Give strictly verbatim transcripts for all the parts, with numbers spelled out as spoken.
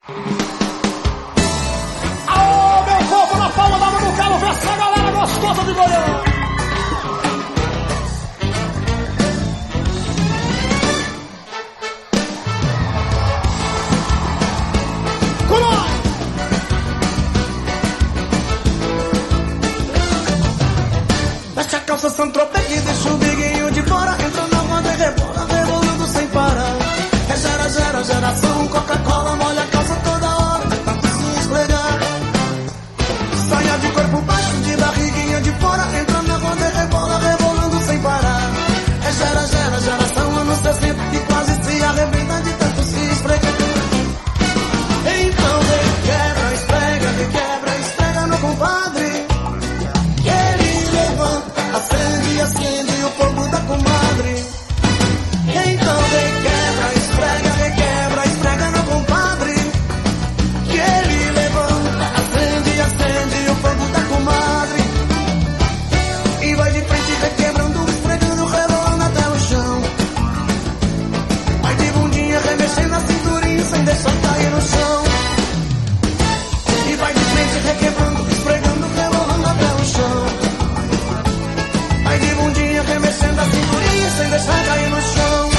Aô, meu povo, na palma da mão no calo, vê essa galera gostosa de Goiânia. Veste a calça Saint-Tropez e deixa o biguinho de fora. Entra na roda e rebola, rebolando sem parar. É gera, gera, geração, Coca-Cola molha a calça toda hora, de tanto se esfregar. Saia de corpo baixo, de barriguinha de fora. Entra na roda e rebola, rebolando sem parar. É gera, gera, geração, anos sessenta, que quase se arrebenta de tanto se esfregar. Então requebra, esfrega, requebra, esfrega no compadre. Acende e acende o fogo da comadre. Então requebra, esfrega, requebra, esfrega no compadre. Que ele levanta, acende e acende o fogo da comadre. E vai de frente requebrando, esfregando, rebolando até o chão. Vai de bundinha remexendo a cinturinha sem deixar cair no chão. E vai de frente requebrando, esfregando, rebolando até o chão. Vai de bundinha remexendo a cinturinha sem deixar cair no chão.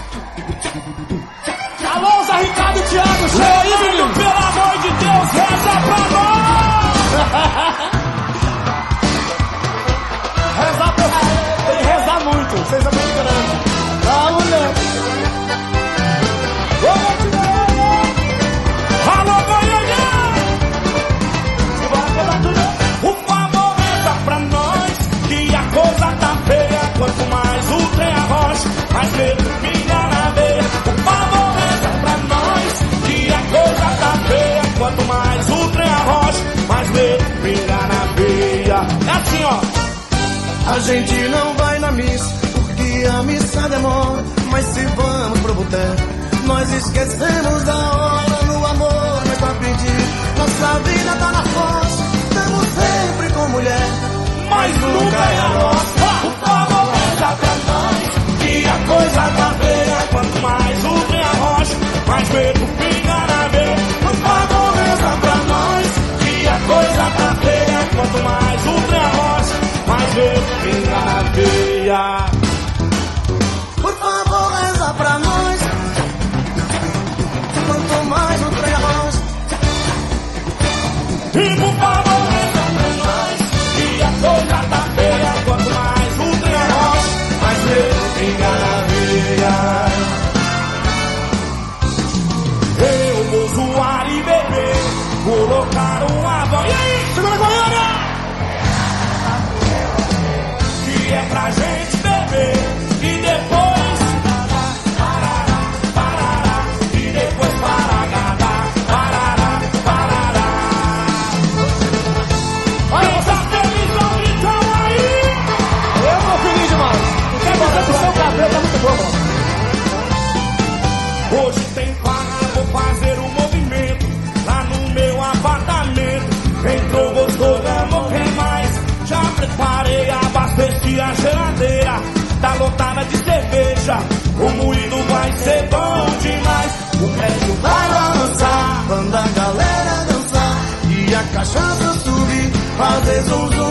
Alô, Zé Ricardo e Thiago, chega aí, menino. Pelo amor de Deus, reza pra nós. Rezar pra nós. Tem que rezar muito, vocês estão esperando. Ah, mulher. Alô, Goiânia. Bora pegar tudo. Por favor, reza pra nós, que a coisa tá feia. Quanto mais o trem arrocha, mais medo pinga na veia. Por favor, reza pra nós, que a coisa tá feia. Quanto mais o trem arrocha, mais medo pinga na veia. É assim, ó. A gente não vai na missa, porque a missa demora. Mas se vamos pro boteco, nós esquecemos da hora. No amor nós vai pedir, nossa vida tá na força. Estamos sempre com mulher, mas nunca é a nossa. Por favor, reza pra nós, que a coisa tá feia. Quanto mais o trem arrocha, mais medo pinga na veia. Por favor, reza pra nós, que a coisa tá feia. Quanto mais o trem arrocha, mais medo pinga na veia. Por favor, reza pra nós, quanto mais o trem arrocha. E por favor, reza pra nós, que a coisa tá feia. Quanto mais o trem arrocha, mais medo pinga na veia. Eu vou zoar e beber, colocar uma voz. E aí, segura a Goiânia! Que é pra gente beber e depois parará, parará, e depois parará, parará, parará. Olha, Quem tá feliz, não então aí. eu tô feliz demais. Não quer dizer que o seu cabelo tá muito bom. Hoje tem farra, vou fazer um movimento lá no meu apartamento. Entrou, gostou, não quer mais. Já preparei, abasteci a geladeira, tá lotada de cerveja. O moído vai ser bom demais. O prédio vai balançar, manda a galera dançar e a cachaça subir, fazer zum zum